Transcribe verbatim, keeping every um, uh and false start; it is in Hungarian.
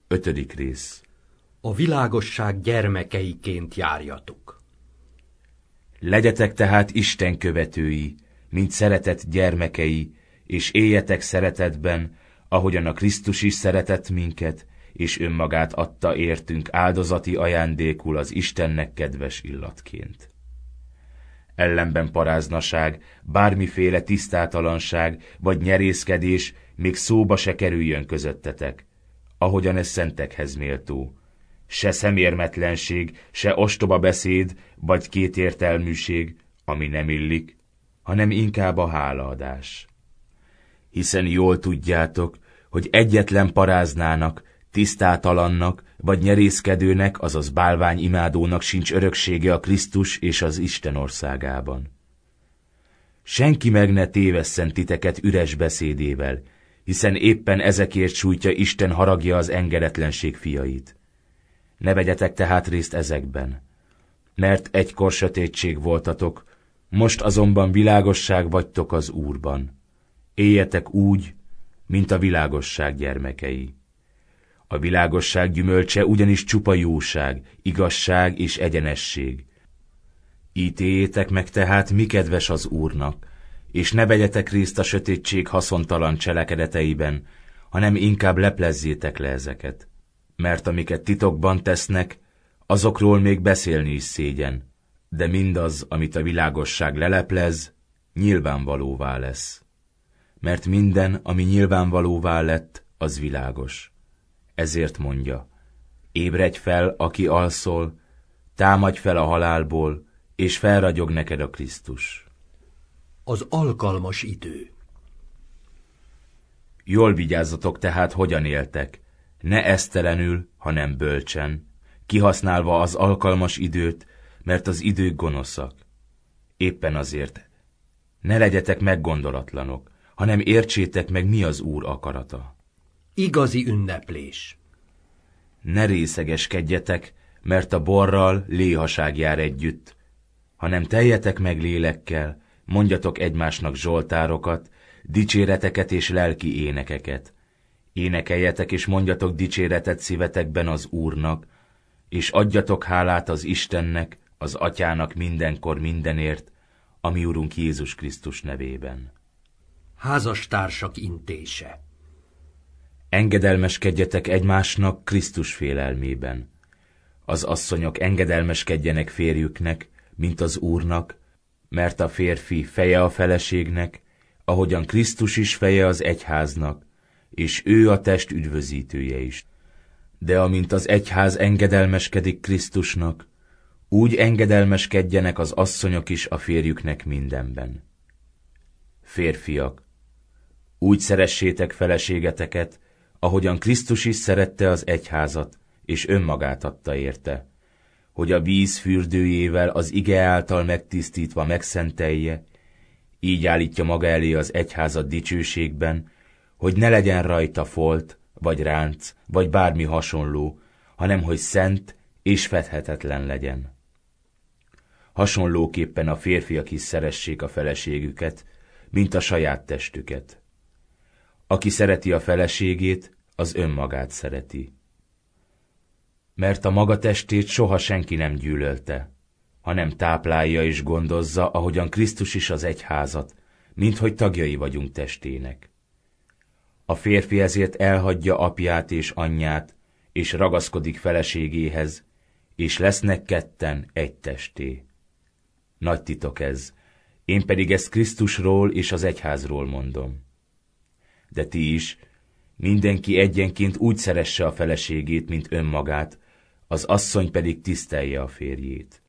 Ötödik rész. A világosság gyermekeiként járjatok. Legyetek tehát Isten követői, mint szeretett gyermekei, és éljetek szeretetben, ahogyan a Krisztus is szeretett minket, és önmagát adta értünk áldozati ajándékul az Istennek kedves illatként. Ellenben paráznaság, bármiféle tisztátalanság vagy nyerészkedés még szóba se kerüljön közöttetek, ahogyan ez szentekhez méltó. Se szemérmetlenség, se ostoba beszéd, vagy kétértelműség, ami nem illik, hanem inkább a hálaadás. Hiszen jól tudjátok, hogy egyetlen paráznának, tisztátalannak, vagy nyerészkedőnek, azaz bálványimádónak sincs öröksége a Krisztus és az Isten országában. Senki meg ne tévesszen titeket üres beszédével, hiszen éppen ezekért sújtja Isten haragja az engedetlenség fiait. Ne vegyetek tehát részt ezekben, mert egykor sötétség voltatok, most azonban világosság vagytok az Úrban. Éljetek úgy, mint a világosság gyermekei. A világosság gyümölcse ugyanis csupa jóság, igazság és egyenesség. Ítéljétek meg tehát, mi kedves az Úrnak, és ne vegyetek részt a sötétség haszontalan cselekedeteiben, hanem inkább leplezzétek le ezeket. Mert amiket titokban tesznek, azokról még beszélni is szégyen, de mindaz, amit a világosság leleplez, nyilvánvalóvá lesz. Mert minden, ami nyilvánvalóvá lett, az világos. Ezért mondja, ébredj fel, aki alszol, támadj fel a halálból, és felragyog neked a Krisztus. Az alkalmas idő. Jól vigyázzatok tehát, hogyan éltek, ne esztelenül, hanem bölcsen, kihasználva az alkalmas időt, mert az idők gonoszak. Éppen azért ne legyetek meggondolatlanok, hanem értsétek meg, mi az Úr akarata. Igazi ünneplés. Ne részegeskedjetek, mert a borral léhaság jár együtt, hanem teljetek meg lélekkel, mondjatok egymásnak zsoltárokat, dicséreteket és lelki énekeket. Énekeljetek és mondjatok dicséretet szívetekben az Úrnak, és adjatok hálát az Istennek, az Atyának mindenkor mindenért, a mi Urunk Jézus Krisztus nevében. Házastársak intése. Engedelmeskedjetek egymásnak Krisztus félelmében. Az asszonyok engedelmeskedjenek férjüknek, mint az Úrnak, mert a férfi feje a feleségnek, ahogyan Krisztus is feje az egyháznak, és ő a test üdvözítője is. De amint az egyház engedelmeskedik Krisztusnak, úgy engedelmeskedjenek az asszonyok is a férjüknek mindenben. Férfiak, úgy szeressétek feleségeteket, ahogyan Krisztus is szerette az egyházat, és önmagát adta érte, hogy a víz fürdőjével az ige által megtisztítva megszentelje, így állítja maga elé az egyházat dicsőségben, hogy ne legyen rajta folt, vagy ránc, vagy bármi hasonló, hanem hogy szent és fedhetetlen legyen. Hasonlóképpen a férfiak is szeressék a feleségüket, mint a saját testüket. Aki szereti a feleségét, az önmagát szereti. Mert a maga testét soha senki nem gyűlölte, hanem táplálja és gondozza, ahogyan Krisztus is az egyházat, minthogy tagjai vagyunk testének. A férfi ezért elhagyja apját és anyját, és ragaszkodik feleségéhez, és lesznek ketten egy testé. Nagy titok ez, én pedig ezt Krisztusról és az egyházról mondom. De ti is, mindenki egyenként úgy szeresse a feleségét, mint önmagát, az asszony pedig tisztelje a férjét.